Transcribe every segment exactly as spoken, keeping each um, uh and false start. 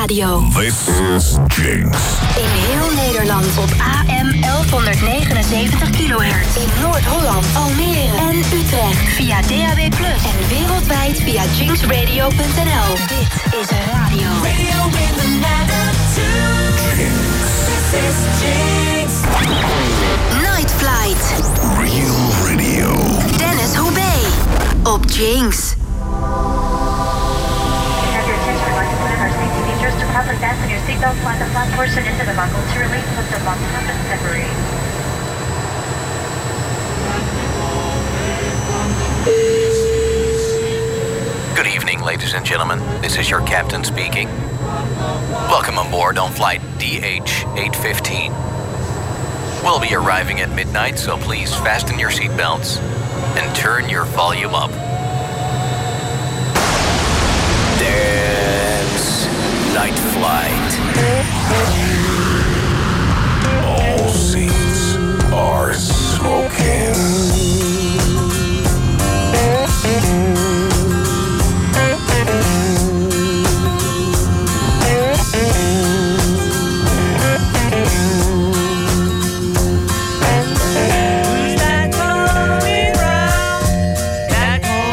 radio. This is Jinx. In heel Nederland op A M elfhonderdnegenenzeventig kilohertz. In Noord-Holland, Almere en Utrecht via D A B plus. En wereldwijd via jinx radio punt n l. Dit is radio. Radio with an attitude. Jinx. This is Jinx. Night Flight. Real Radio. Dennis Houbé. Op Jinx. To properly fasten your seatbelt, slide the front portion into the buckle. To release, put the buckle up and separate. Good evening, ladies and gentlemen. This is your captain speaking. Welcome on board on flight D H eight fifteen. We'll be arriving at midnight, so please fasten your seatbelts and turn your volume up. Dance Night Flight. All seats are smoking. Who's that coming round? That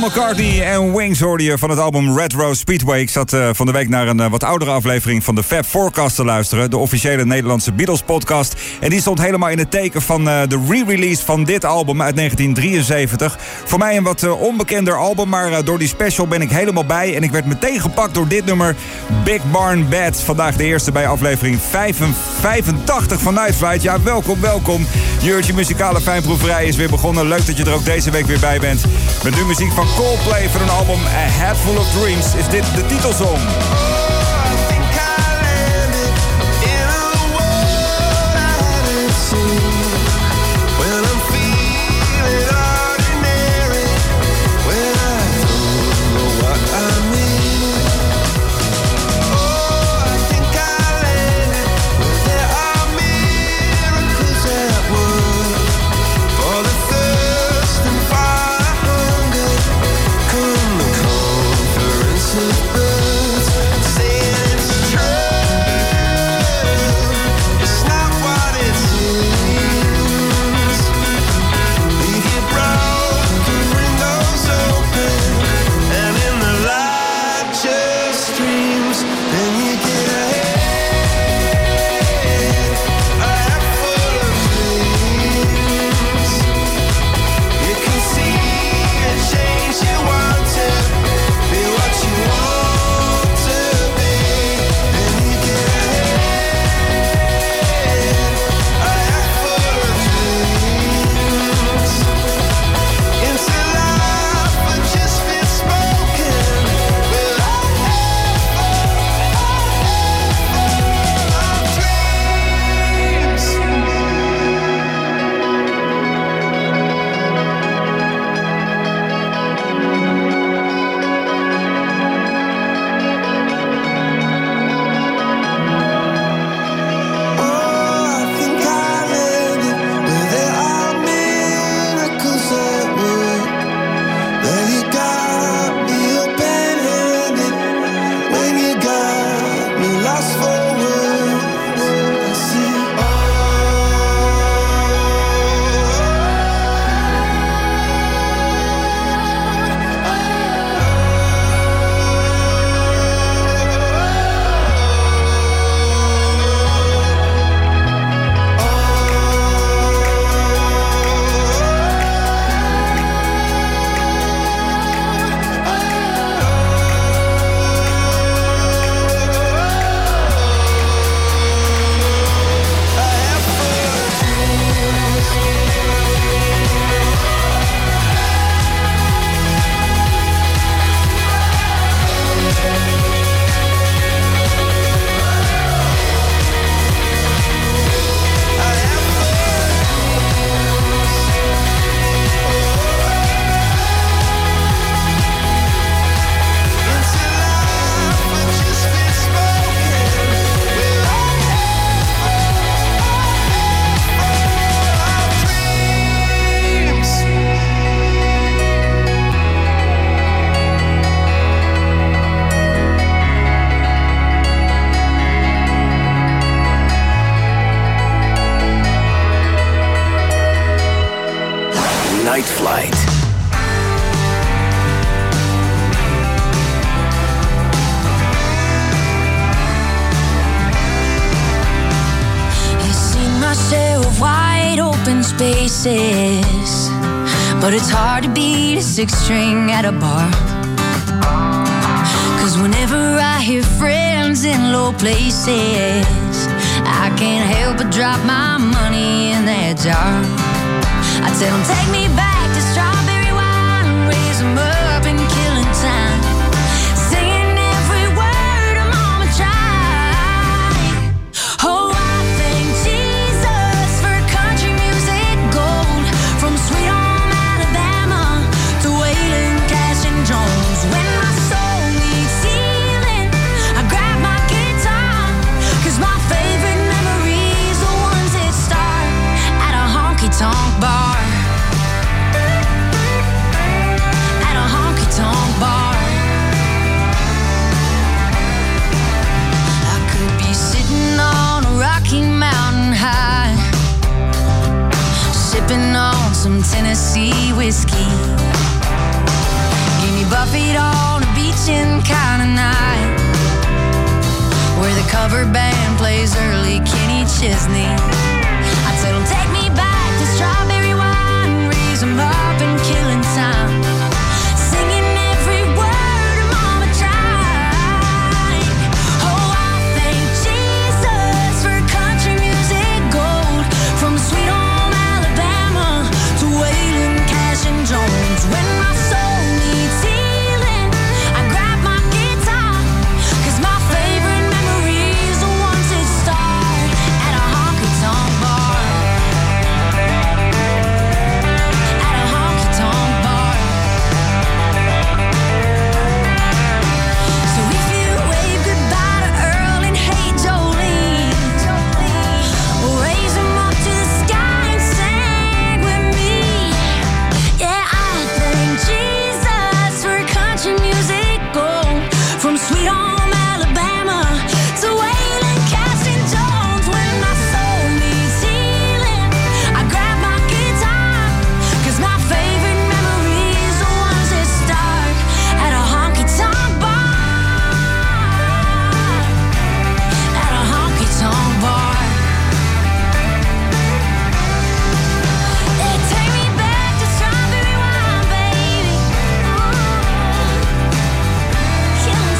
McCartney en Wings hoorde je van het album Retro Speedway. Ik zat uh, van de week naar een uh, wat oudere aflevering van de Fab Forecast te luisteren. De officiële Nederlandse Beatles podcast. En die stond helemaal in het teken van uh, de re-release van dit album uit negentien drieënzeventig. Voor mij een wat uh, onbekender album, maar uh, door die special ben ik helemaal bij. En ik werd meteen gepakt door dit nummer, Big Barn Bad. Vandaag de eerste bij aflevering vijfentachtig van Night Flight. Ja, welkom, welkom. Jeurtje muzikale fijnproeverij is weer begonnen. Leuk dat je er ook deze week weer bij bent. Met nu muziek van Coldplay voor een album A Head Full of Dreams is dit de titelsong. But it's hard to beat a six string at a bar. Cause whenever I hear friends in low places, I can't help but drop my money in that jar. I tell them take me back to strawberry wine, raise them up and killing time, singing every word of Mama tried. Oh, I thank Jesus for country music gold, from Sweet Home Alabama to Waylon Cash and Jones. When my soul needs healing, I grab my guitar, cause my favorite memories are ones that start at a honky-tonk bar. At a honky-tonk bar. I could be sitting on a Rocky Mountain high, sipping on some Tennessee whiskey, Buffeted on a beaching kind of night, where the cover band plays early Kenny Chesney. I tell him take me back to strawberry wine, raise him up and killing time, singing every word of Mama tried. Oh, I thank Jesus for country music gold, from Sweet Home Alabama to Waylon, Cash and Jones. When my soul needs healing, I grab my guitar, 'cause my favorite memories are ones that start at a honky-tonk bar. At a honky-tonk bar. So if you wave goodbye to Earl and hate Jolene, we'll raise them up to the sky and sing with me. Yeah, I thank Jesus for country music gold, from Sweet Home Alabama to Waylon, Cass and Jones. When my soul needs healing, I grab my guitar, 'cause my favorite memories are ones that start at a honky-tonk bar. At a honky-tonk bar. They take me back to strawberry wine, baby. Killing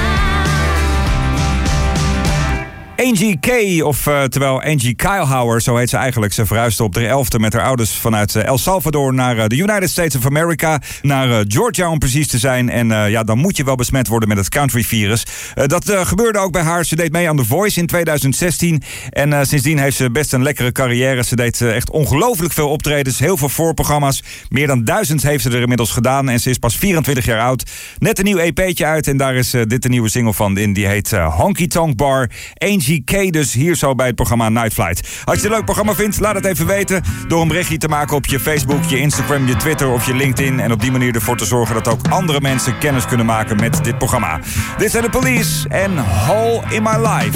time. Angie K, of uh, terwijl Angie Keilhauer, zo heet ze eigenlijk. Ze verhuisde op de elfde met haar ouders vanuit uh, El Salvador naar uh, de United States of America. Naar uh, Georgia om precies te zijn. En uh, ja, dan moet je wel besmet worden met het country-virus. Uh, dat uh, gebeurde ook bij haar. Ze deed mee aan The Voice in tweeduizend zestien. En uh, sindsdien heeft ze best een lekkere carrière. Ze deed uh, echt ongelooflijk veel optredens. Heel veel voorprogramma's. Meer dan duizend heeft ze er inmiddels gedaan. En ze is pas vierentwintig jaar oud. Net een nieuw E P'tje uit. En daar is uh, dit de nieuwe single van in. Die heet uh, Honky Tonk Bar. Angie K dus hier zo bij het programma Night Flight. Als je het een leuk programma vindt, laat het even weten door een berichtje te maken op je Facebook, je Instagram, je Twitter of je LinkedIn. En op die manier ervoor te zorgen dat ook andere mensen kennis kunnen maken met dit programma. Dit zijn de Police en Hole in My Life.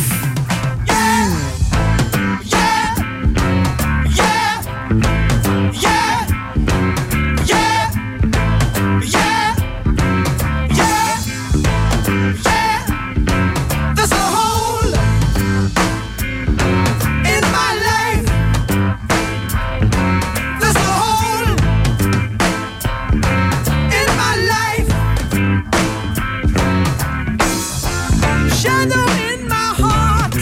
There's a hole in my life. There's a hole in my life. Shadow in my heart.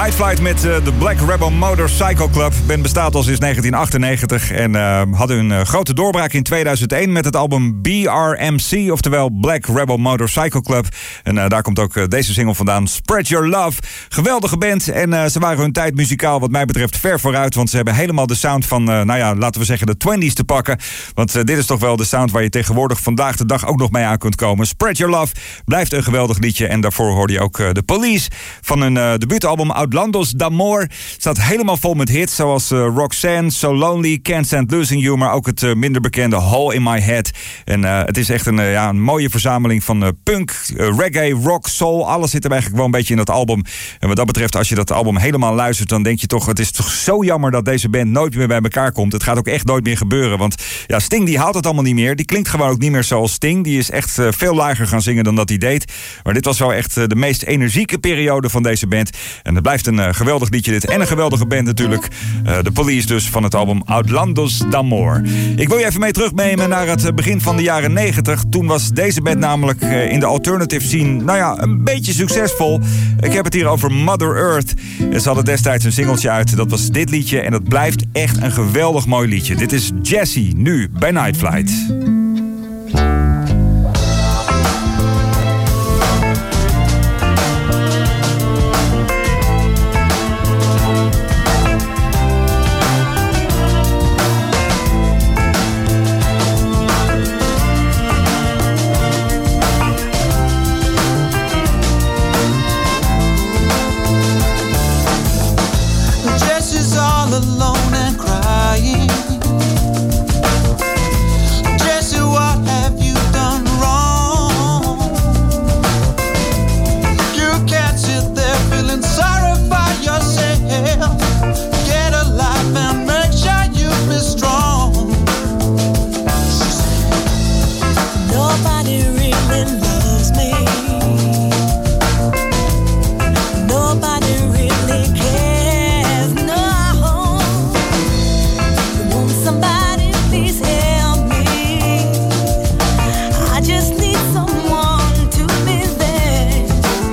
Night Flight met uh, de Black Rebel Motorcycle Club. De band bestaat al sinds negentien achtennegentig en uh, hadden hun uh, grote doorbraak in tweeduizend één met het album B R M C, oftewel Black Rebel Motorcycle Club. En uh, daar komt ook uh, deze single vandaan, Spread Your Love. Geweldige band en uh, ze waren hun tijd muzikaal wat mij betreft ver vooruit, want ze hebben helemaal de sound van, uh, nou ja, laten we zeggen de twintiger te pakken. Want uh, dit is toch wel de sound waar je tegenwoordig vandaag de dag ook nog mee aan kunt komen. Spread Your Love blijft een geweldig liedje en daarvoor hoorde je ook uh, de Police van hun uh, debuutalbum Outlandos d'Amour. Staat helemaal vol met hits zoals uh, Roxanne, So Lonely, Can't Stand Losing You, maar ook het uh, minder bekende Hole in My Head. En uh, het is echt een, uh, ja, een mooie verzameling van uh, punk, uh, reggae, rock, soul. Alles zit er eigenlijk wel een beetje in dat album. En wat dat betreft, als je dat album helemaal luistert, dan denk je toch, het is toch zo jammer dat deze band nooit meer bij elkaar komt. Het gaat ook echt nooit meer gebeuren, want ja, Sting die haalt het allemaal niet meer. Die klinkt gewoon ook niet meer zoals Sting. Die is echt uh, veel lager gaan zingen dan dat hij deed. Maar dit was wel echt uh, de meest energieke periode van deze band. En het blijft een uh, geweldig liedje dit. En een geweldige band natuurlijk. Uh, de Police dus van het album Outlandos d'Amour. Ik wil je even mee terugnemen naar het begin van de jaren negentig. Toen was deze band namelijk uh, in de alternative scene, nou ja, een beetje succesvol. Ik heb het hier over Mother Earth. En ze hadden destijds een singeltje uit. Dat was dit liedje. En dat blijft echt een geweldig mooi liedje. Dit is Jessie, nu bij Night Flight. Alone and crying. Jessie, what have you done wrong? You can't sit there feeling sorry for yourself. Get a life and make sure you be strong. Nobody really loves me. Nobody really cares. No. Somebody please help me. I just need someone to be there.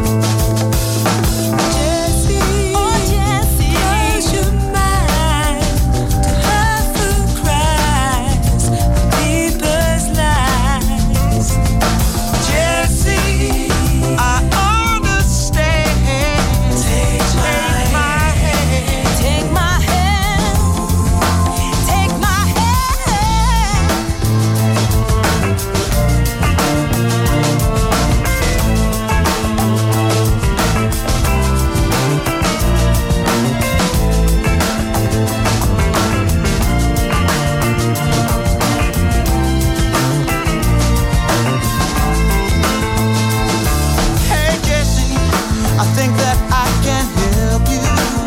Jessie, oh Jessie, close your mind to hurtful cries, people's lies. Jessie, I understand. Take, take my hand, take my hand, take my Hey Jessie, I think that I can help you,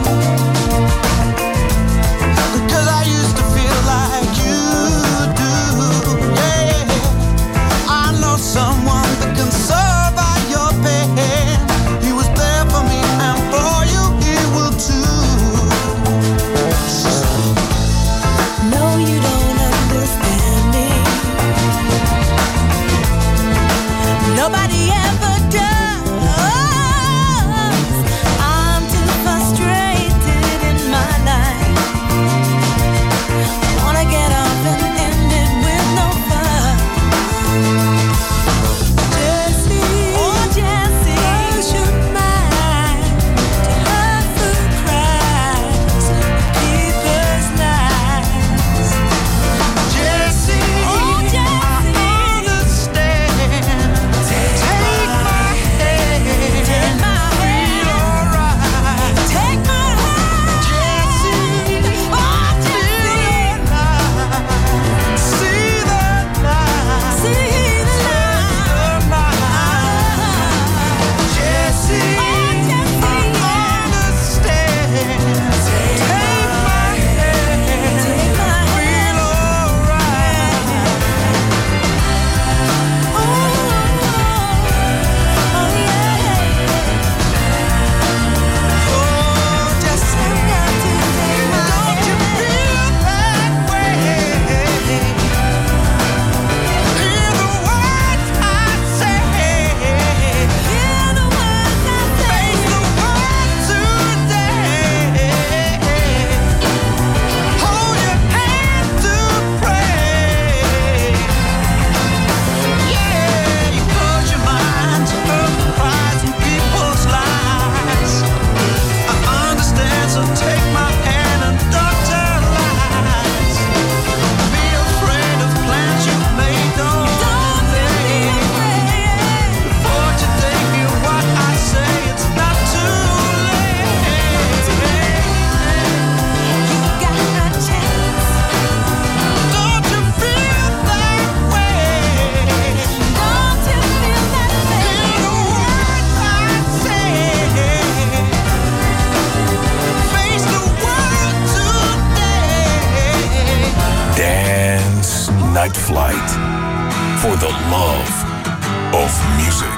because I used to feel like you do. Yeah, I know someone that can solve all your pain. He was there for me and for you he will too. No, you don't understand me. Nobody ever does. I'm too frustrated. Night Flight. For the love of music.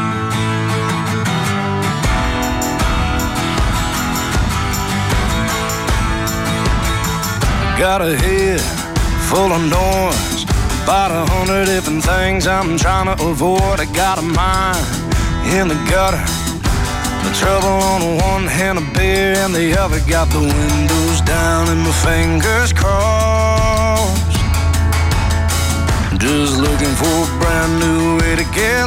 Got a head full of noise, about a hundred different things I'm trying to avoid. I got a mind in the gutter, the trouble on the one hand, a beer and the other. Got the windows down and my fingers crossed, just looking for a brand new way to get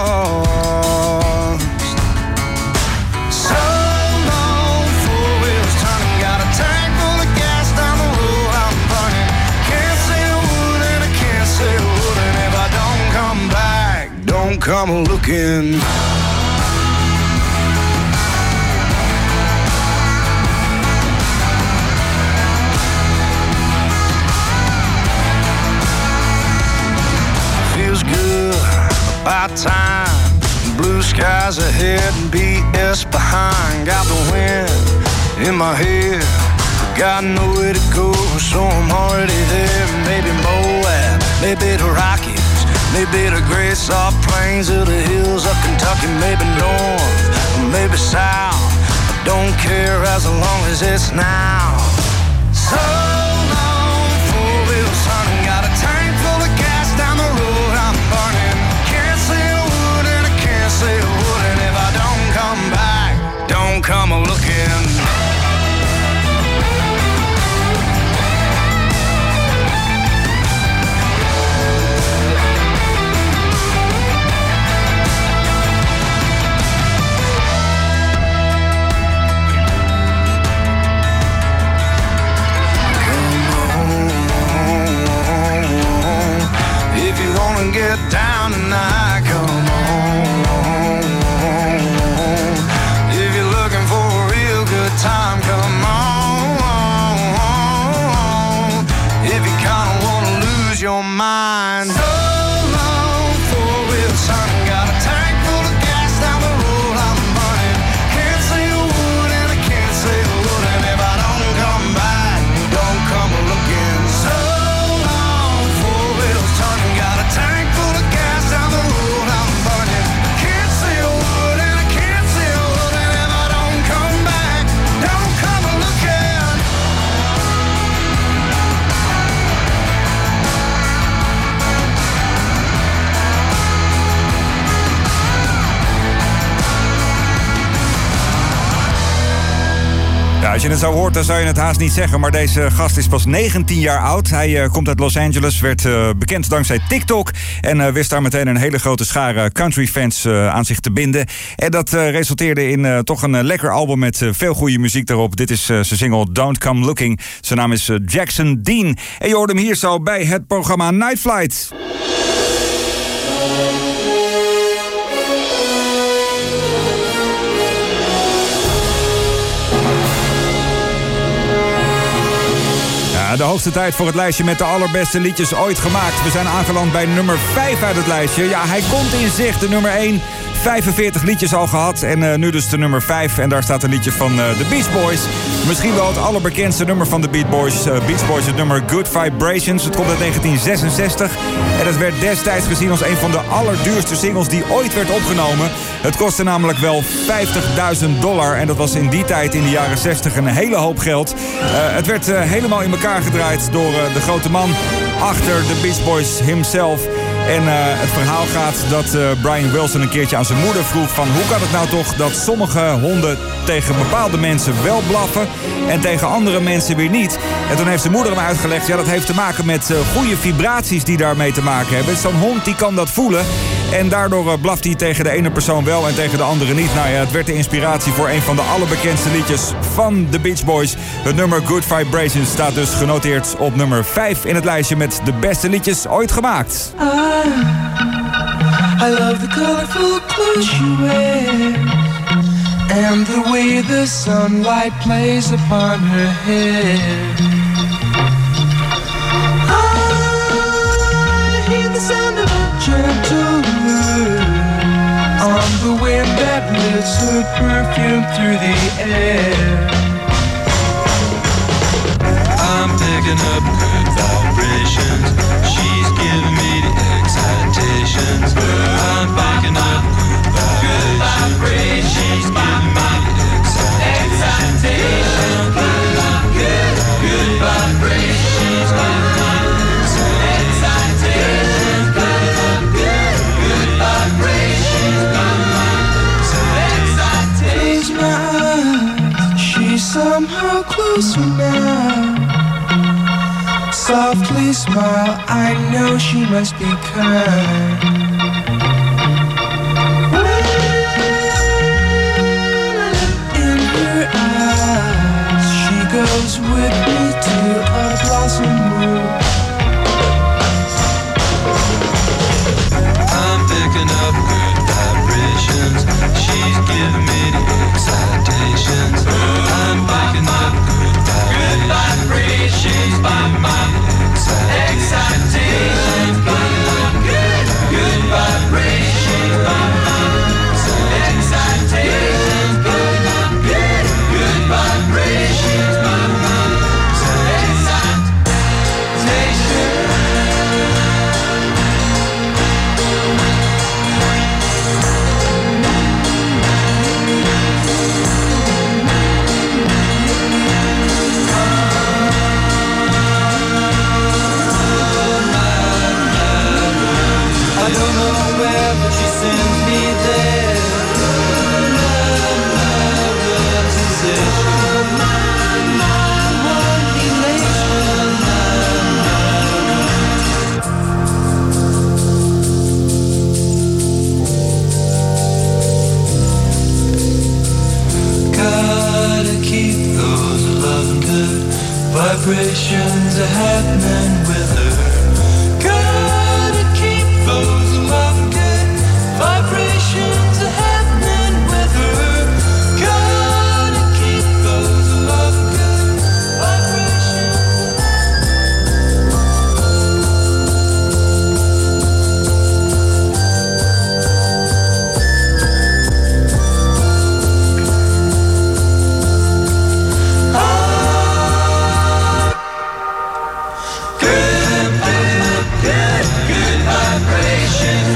lost. So long, four wheels turning, got a tank full of gas down the road I'm burning. Can't say a word and I can't say a word, and if I don't come back, don't come looking. About time, blue skies ahead and B S behind. Got the wind in my head, got nowhere to go, so I'm already there. Maybe Moab, maybe the Rockies, maybe the great soft plains of the hills of Kentucky. Maybe north, maybe south, I don't care as long as it's now. So long, four wheels turning, got a tank full of gas down the road I'm burning. Say a word, and if I don't come back, don't come looking. Come on, if you wanna get down tonight, come on. Time, come on. If you kinda wanna lose your mind. So long, four wheels turning, got a tank full of gas down the road I'm burning. Can't say a word and I can't say a word, and if I don't come back, don't come looking. So long, four wheels turning, got a tank full of gas down the road I'm burning. Can't say a word and I can't say a word, and if I don't come back, don't come looking. Ja, als je het zo hoort, dan zou je het haast niet zeggen. Maar deze gast is pas negentien jaar oud. Hij uh, komt uit Los Angeles, werd uh, bekend dankzij TikTok. En uh, wist daar meteen een hele grote schare countryfans uh, aan zich te binden. En dat uh, resulteerde in uh, toch een uh, lekker album met uh, veel goede muziek erop. Dit is uh, zijn single Don't Come Looking. Zijn naam is uh, Jackson Dean. En je hoort hem hier zo bij het programma Night Flight. De hoogste tijd voor het lijstje met de allerbeste liedjes ooit gemaakt. We zijn aangeland bij nummer vijf uit het lijstje. Ja, hij komt in zicht, de nummer één. vijfenveertig liedjes al gehad en uh, nu dus de nummer vijf. En daar staat een liedje van uh, de Beach Boys. Misschien wel het allerbekendste nummer van de Beach Boys. Uh, Beach Boys, het nummer Good Vibrations. Het komt uit negentien zesenzestig. En het werd destijds gezien als een van de allerduurste singles die ooit werd opgenomen. Het kostte namelijk wel vijftigduizend dollar. En dat was in die tijd, in de jaren zestig, een hele hoop geld. Uh, het werd uh, helemaal in elkaar gedraaid door uh, de grote man achter de Beach Boys himself. En uh, het verhaal gaat dat uh, Brian Wilson een keertje aan zijn moeder vroeg van hoe kan het nou toch dat sommige honden tegen bepaalde mensen wel blaffen en tegen andere mensen weer niet. En toen heeft zijn moeder hem uitgelegd, ja, dat heeft te maken met uh, goede vibraties die daarmee te maken hebben. Zo'n hond die kan dat voelen en daardoor uh, blaft hij tegen de ene persoon wel en tegen de andere niet. Nou ja, het werd de inspiratie voor een van de allerbekendste liedjes van de Beach Boys. Het nummer Good Vibrations staat dus genoteerd op nummer vijf in het lijstje met de beste liedjes ooit gemaakt. I, I love the colorful clothes she wears and the way the sunlight plays upon her hair. I hear the sound of a gentle word on the wind that lifts her perfume through the air. I'm picking up good vibrations. She's giving me the excitations. I'm picking up good vibrations. She's giving me the excitations. Picking up good, good vibrations. She's giving me the excitations. Picking up good, good vibrations. Close my eyes, she's somehow closer now. Softly smile, I know she must be kind. In her eyes, she goes with me to a blossom room. I'm picking up good vibrations. She's giving me the excitations. I'm picking up good vibrations. She's giving me excitations. Picking up good, good vibrations. Excitations. Picking up good, good vibrations. I don't know where, but she sends me there. Gotta keep those loving good vibrations are happening with her. Gotta keep those loving good vibrations are happening with her. Gotta keep those loving good vibrations. Good, good, good, good vibrations.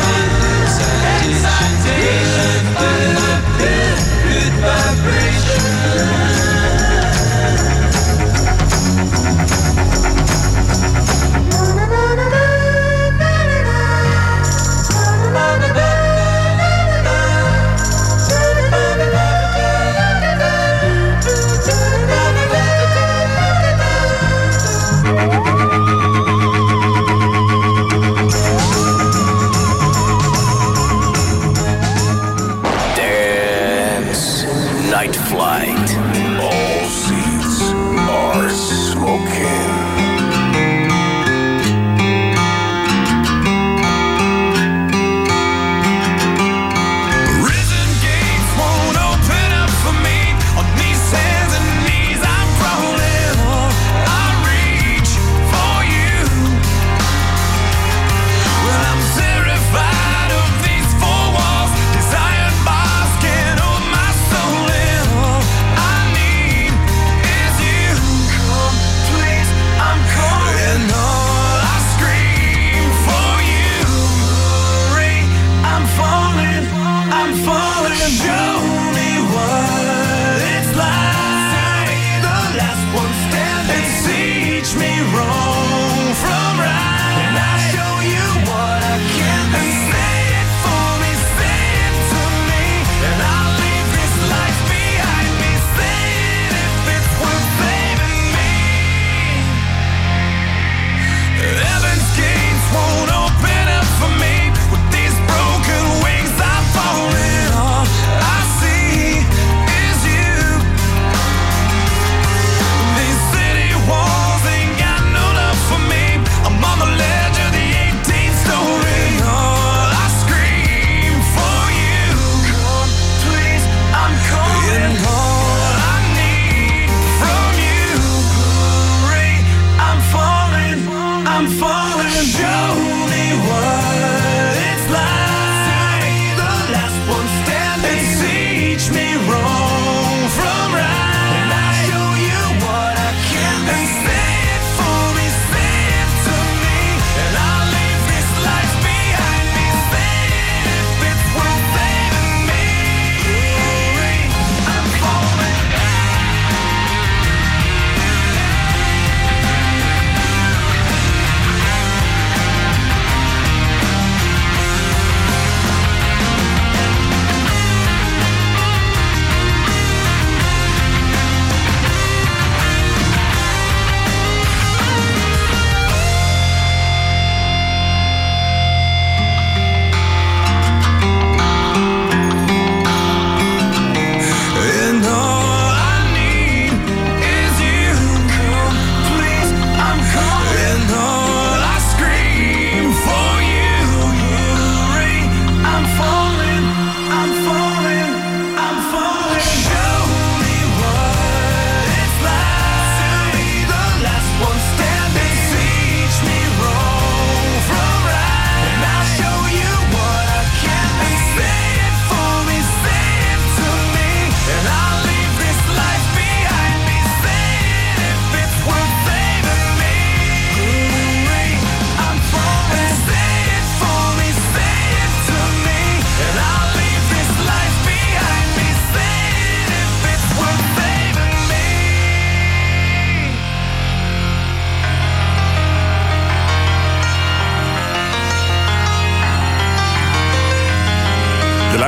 Excitation, good, good, good vibrations. Dance Night Flight. All seats are smoking. Prison gates won't open up for me. On these hands and knees I'm crawling. I reach for you. Well, I'm terrified of these four walls. These iron bars can't hold my soul in. I need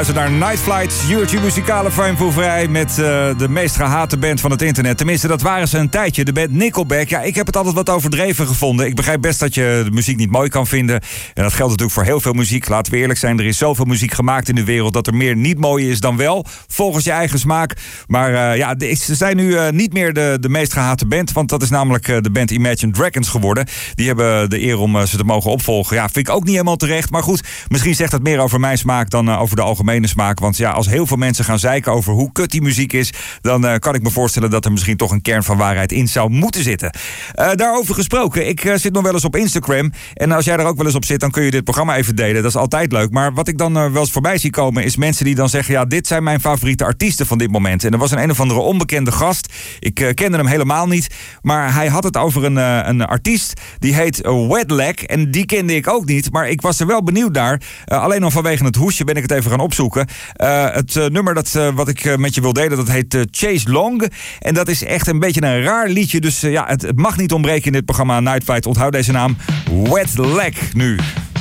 luistert naar Night Flight, uurtje muzikale vuurvrij met uh, de meest gehate band van het internet. Tenminste, dat waren ze een tijdje, de band Nickelback. Ja, ik heb het altijd wat overdreven gevonden. Ik begrijp best dat je de muziek niet mooi kan vinden. En dat geldt natuurlijk voor heel veel muziek. Laten we eerlijk zijn, er is zoveel muziek gemaakt in de wereld dat er meer niet mooi is dan wel, volgens je eigen smaak. Maar uh, ja, de, ze zijn nu uh, niet meer de, de meest gehate band, want dat is namelijk uh, de band Imagine Dragons geworden. Die hebben de eer om uh, ze te mogen opvolgen. Ja, vind ik ook niet helemaal terecht. Maar goed, misschien zegt dat meer over mijn smaak dan uh, over de algemene smaak. Want ja, als heel veel mensen gaan zeiken over hoe kut die muziek is, dan uh, kan ik me voorstellen dat er misschien toch een kern van waarheid in zou moeten zitten. Uh, daarover gesproken, ik uh, zit nog wel eens op Instagram. En als jij er ook wel eens op zit, dan kun je dit programma even delen. Dat is altijd leuk. Maar wat ik dan uh, wel eens voorbij zie komen, is mensen die dan zeggen, ja, dit zijn mijn favoriete artiesten van dit moment. En er was een een of andere onbekende gast. Ik uh, kende hem helemaal niet. Maar hij had het over een, uh, een artiest. Die heet uh, Wet Leg. En die kende ik ook niet. Maar ik was er wel benieuwd naar. Uh, alleen al vanwege het hoesje ben ik het even gaan opzoeken. Uh, het uh, nummer dat, uh, wat ik uh, met je wil delen, dat heet uh, Chase Long. En dat is echt een beetje een raar liedje. Dus uh, ja, het, het mag niet ontbreken in dit programma Night Flight. Onthoud deze naam. Wet Leg nu.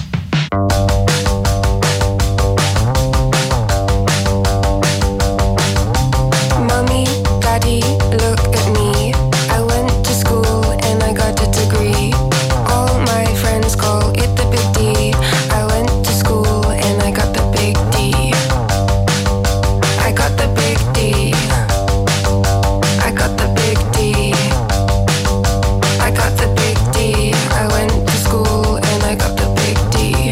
Mommy, Daddy, look at me. I went to school and I got a degree. All my friends call it the big D. I went to school and I got the big D. I got the big D. I got the big D. I got the big D. I went to school and I got the big D.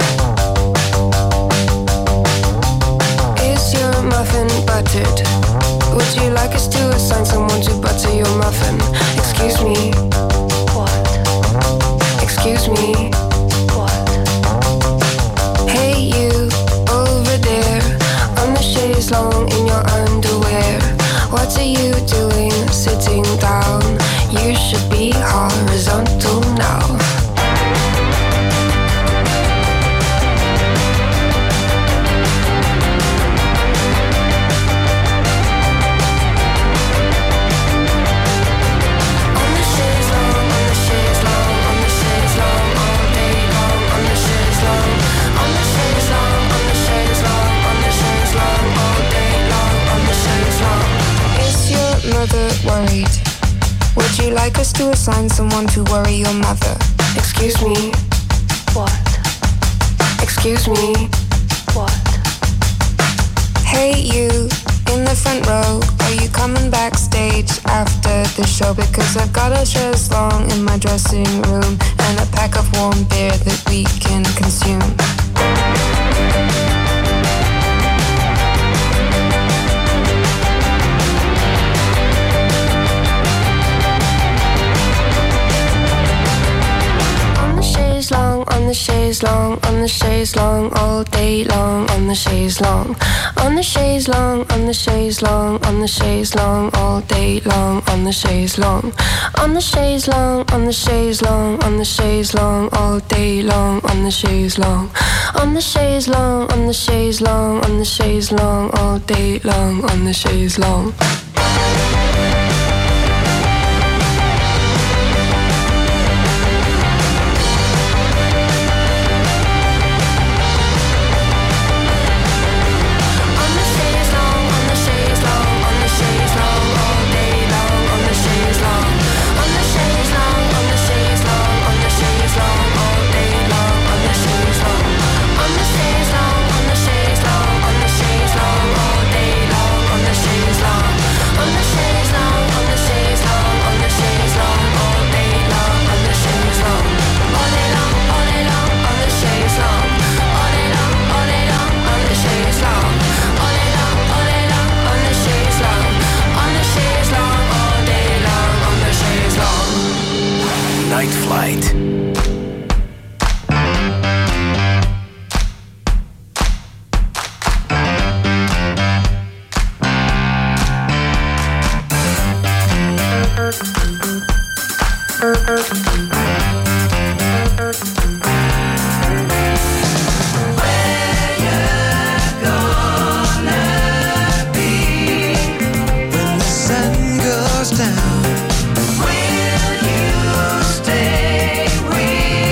Is your muffin buttered? Would you like us to assign someone to butter your muffin? Excuse me. What? Excuse me. What? Hey you, over there, on the chaise long in your underwear. What are you doing sitting down? You should be horizontal now. Worried. Would you like us to assign someone to worry your mother? Excuse me. What? Excuse me. What? Hey you, in the front row, are you coming backstage after the show? Because I've got a chaise long in my dressing room and a pack of warm beer that we can consume. On the chaise long, on the chaise long, all day long, on the chaise long, on the chaise long, on the chaise long, on the chaise long, all day long, on the chaise long, on the chaise long, on the chaise long, on the chaise long, all day long, on the chaise long, on the chaise long, on the chaise long, on the chaise long, all day long, on the chaise long. Night Flight.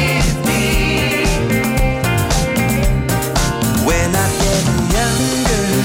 When I get younger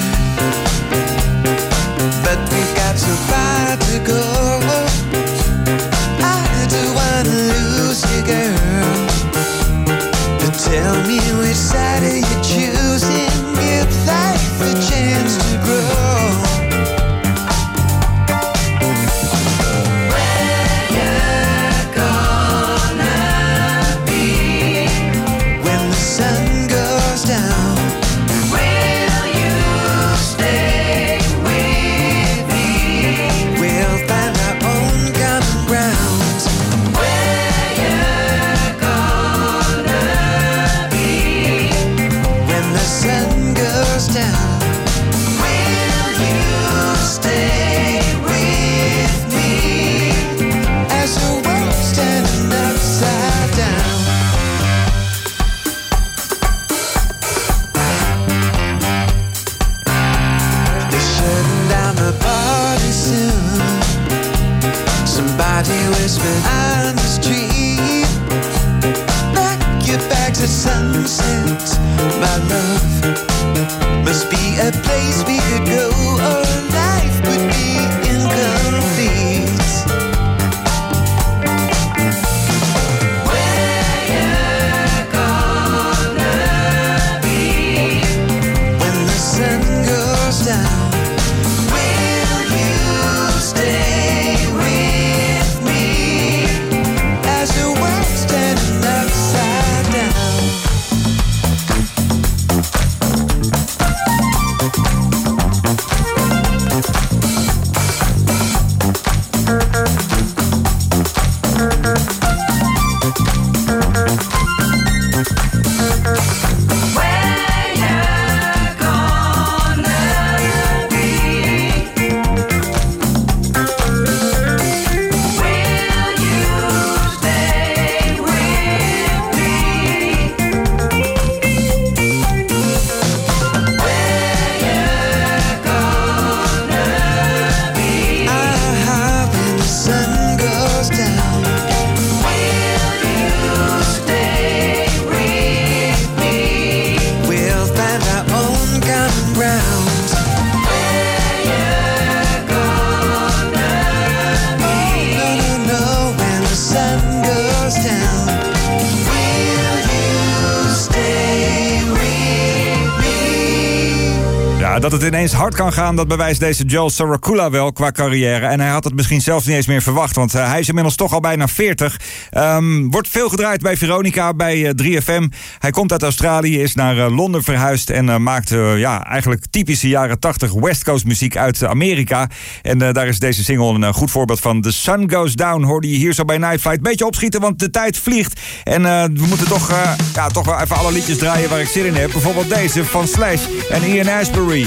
Ja, dat het ineens hard kan gaan, dat bewijst deze Joel Saracula wel qua carrière. En hij had het misschien zelfs niet eens meer verwacht, want uh, hij is inmiddels toch al bijna veertig. Um, wordt veel gedraaid bij Veronica, bij uh, drie F M. Hij komt uit Australië, is naar uh, Londen verhuisd en uh, maakt uh, ja, eigenlijk typische jaren tachtig West Coast muziek uit uh, Amerika. En uh, daar is deze single een uh, goed voorbeeld van. The Sun Goes Down hoorde je hier zo bij Night Flight. Beetje opschieten, want de tijd vliegt. En uh, we moeten toch, uh, ja, toch wel even alle liedjes draaien waar ik zin in heb. Bijvoorbeeld deze van Slash en Ian Astbury.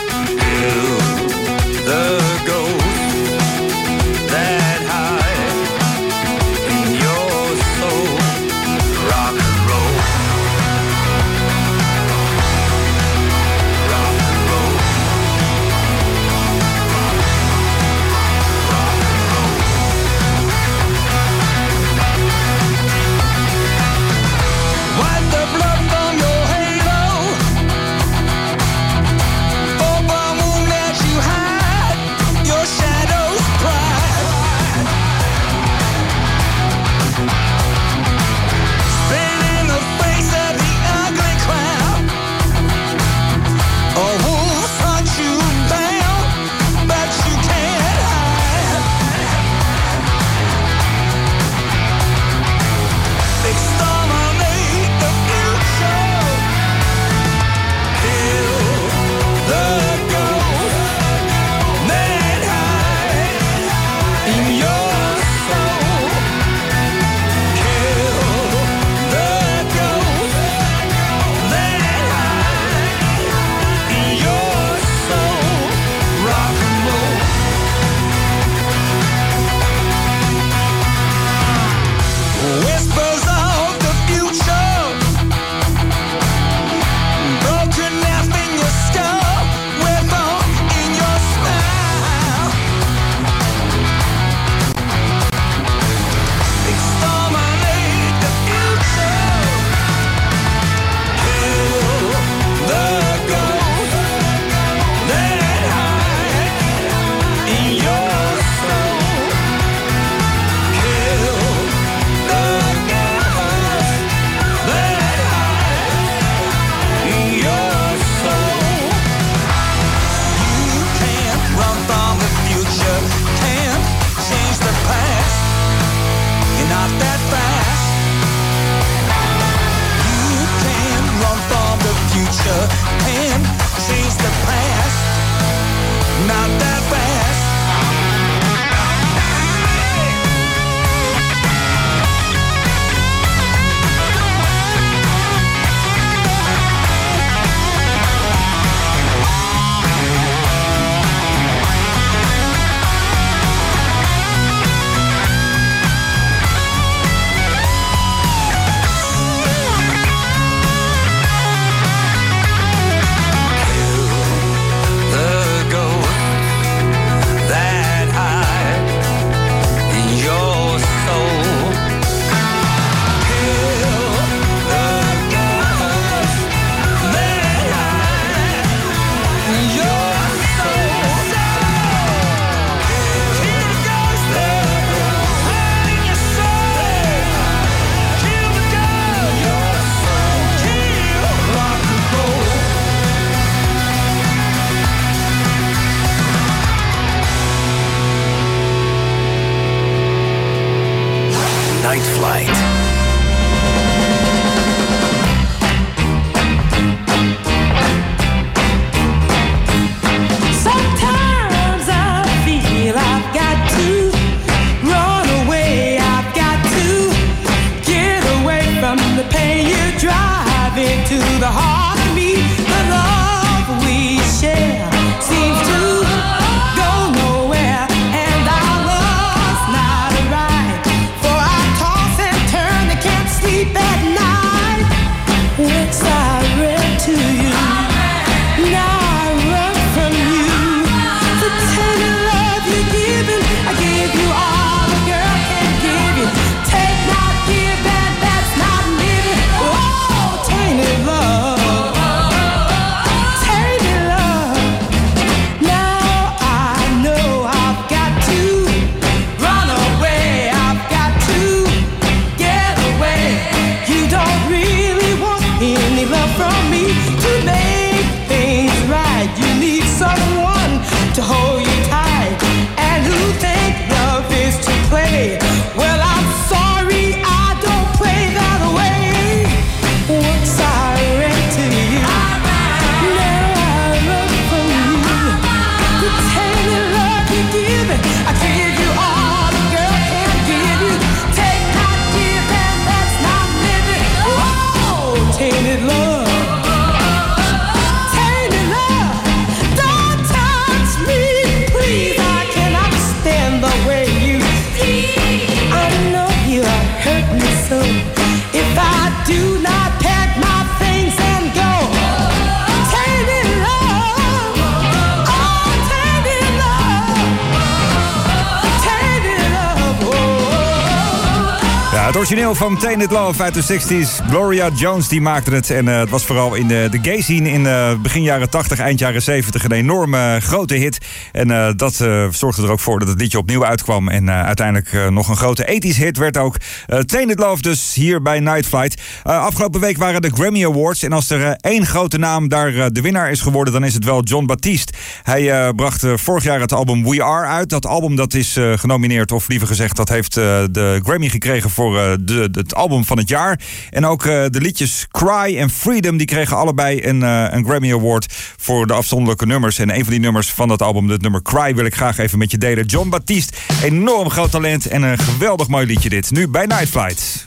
The ghost that hides in your soul, rock and roll, rock and roll, rock and roll. Wipe the blood from your halo, for the moon that you hide, your shadows pride. Spit in the face of the ugly clown. A wolf hunt you down, but you can't hide. Exterminate the future. Kill the ghost that hides in your soul. Kill the ghost that hides in your soul. Rock and roll. Whispers of the future, broken knife in your skull, weapon in your smile. Exterminate the future. Kill the ghost that hides in your soul. Kill the ghost that hides in your soul. You can't run from the future, can't change the past. You're not that fast. You can't run from the future, can't change the past. Not that fast. The ghost that hides in your soul. Kill the ghost that hides in your soul. Kill the ghost that hides in your soul. Kill the ghost, your soul. Kill rock and roll. Night Flight. Sometimes I feel I've got to run away. I've got to get away from the pain you drive into the heart of me. The love we share seems to go nowhere, and I was not right. For I toss and turn origineel van Tainted Love uit de zestig's. Gloria Jones die maakte het. En uh, het was vooral in de, de gay scene in uh, begin jaren tachtig, eind jaren zeventig een enorme uh, grote hit. En uh, dat uh, zorgde er ook voor dat het liedje opnieuw uitkwam. En uh, uiteindelijk uh, nog een grote ethisch hit werd ook. Uh, Tainted Love dus hier bij Night Flight. Uh, afgelopen week waren de Grammy Awards. En als er uh, één grote naam daar uh, de winnaar is geworden, dan is het wel Jon Batiste. Hij uh, bracht uh, vorig jaar het album We Are uit. Dat album dat is uh, genomineerd, of liever gezegd, dat heeft uh, de Grammy gekregen voor uh, de, de, het album van het jaar. En ook uh, de liedjes Cry en Freedom, die kregen allebei een, uh, een Grammy Award voor de afzonderlijke nummers. En een van die nummers van dat album, het nummer Cry, wil ik graag even met je delen. Jon Batiste, enorm groot talent en een geweldig mooi liedje dit. Nu bij Night Flight.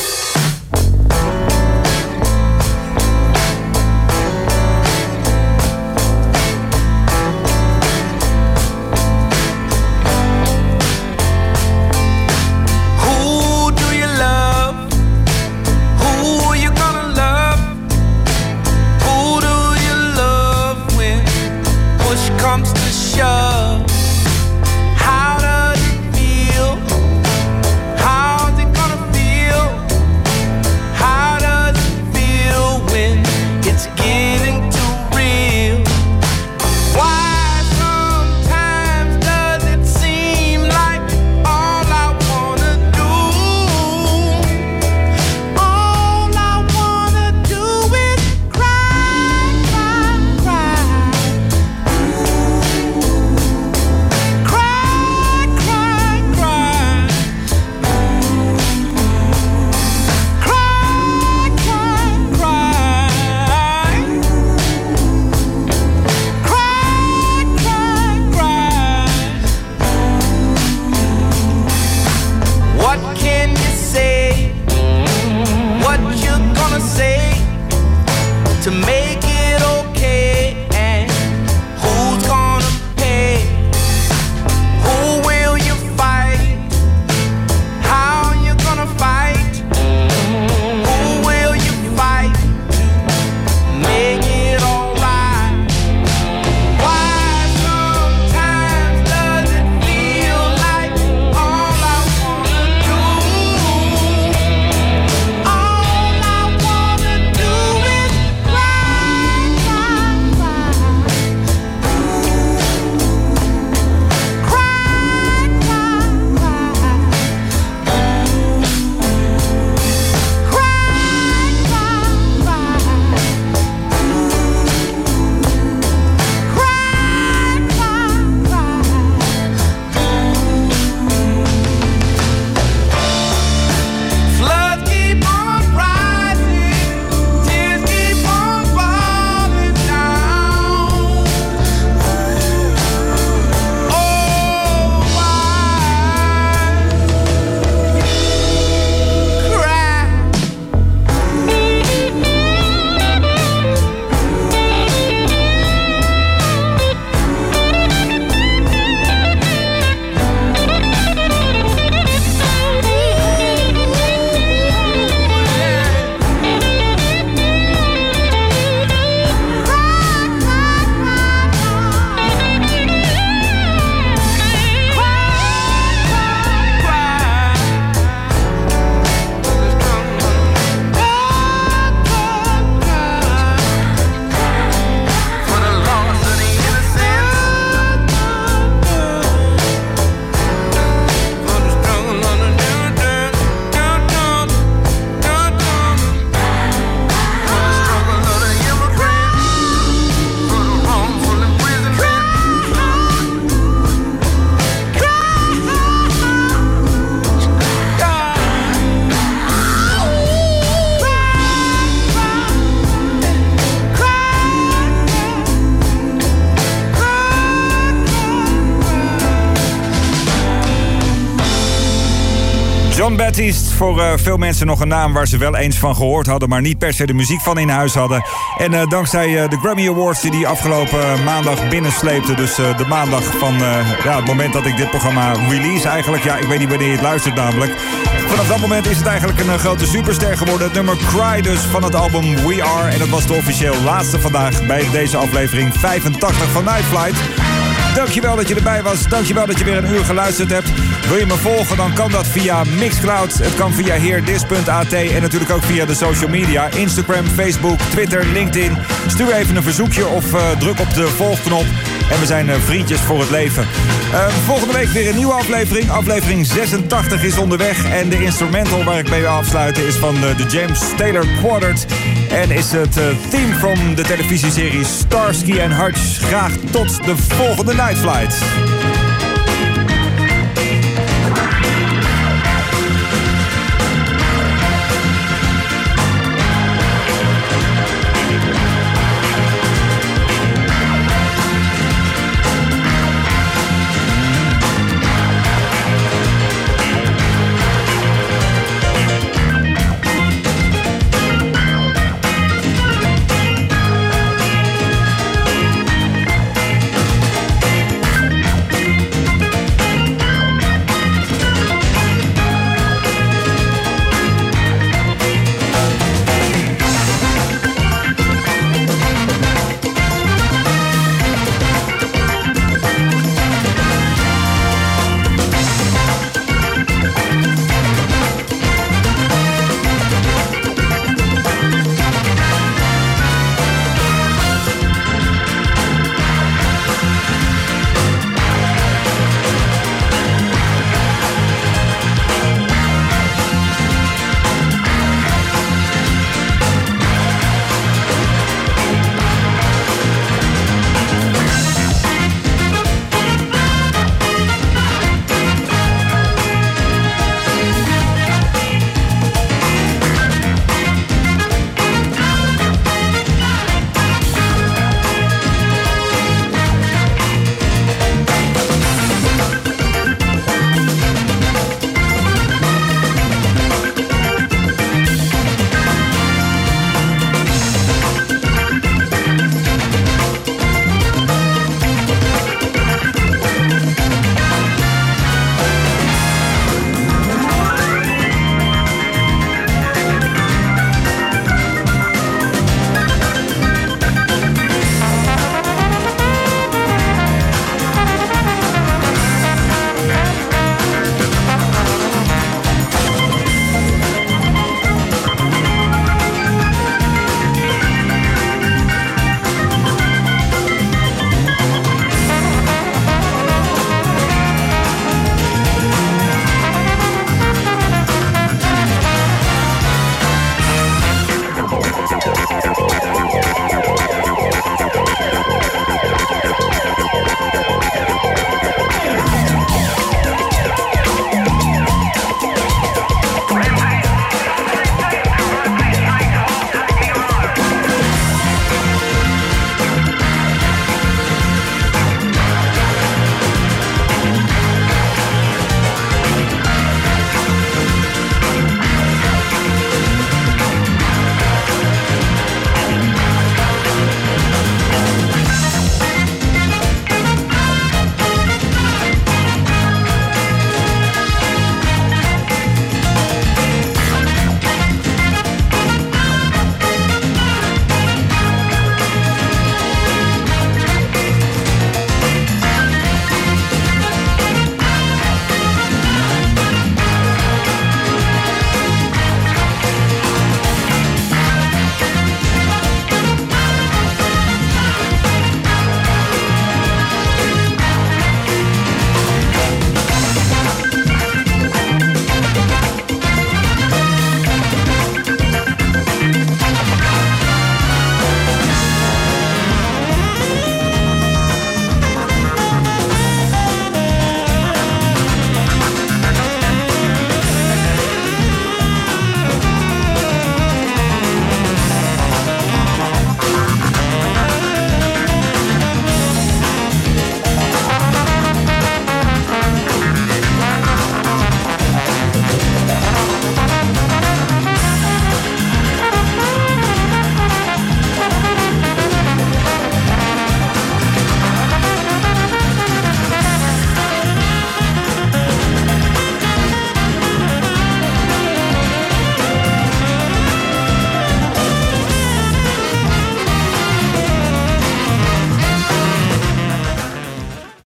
Jon Batiste, voor uh, veel mensen nog een naam waar ze wel eens van gehoord hadden, maar niet per se de muziek van in huis hadden. En uh, dankzij uh, de Grammy Awards die hij afgelopen uh, maandag binnensleepte, dus uh, de maandag van uh, ja, het moment dat ik dit programma release eigenlijk. Ja, ik weet niet wanneer je het luistert namelijk. Vanaf dat moment is het eigenlijk een uh, grote superster geworden. Het nummer Cry dus van het album We Are. En dat was de officieel laatste vandaag bij deze aflevering vijfentachtig van Night Flight. Dankjewel dat je erbij was. Dankjewel dat je weer een uur geluisterd hebt. Wil je me volgen, dan kan dat via Mixcloud. Het kan via heerdis punt a t en natuurlijk ook via de social media. Instagram, Facebook, Twitter, LinkedIn. Stuur even een verzoekje of uh, druk op de volgknop. En we zijn uh, vriendjes voor het leven. Uh, volgende week weer een nieuwe aflevering. Aflevering zesentachtig is onderweg. En de instrumental waar ik mee wil afsluiten is van uh, de James Taylor Quartet. En is het uh, theme from de televisieserie Starsky and Hutch. Graag tot de volgende Night Flight.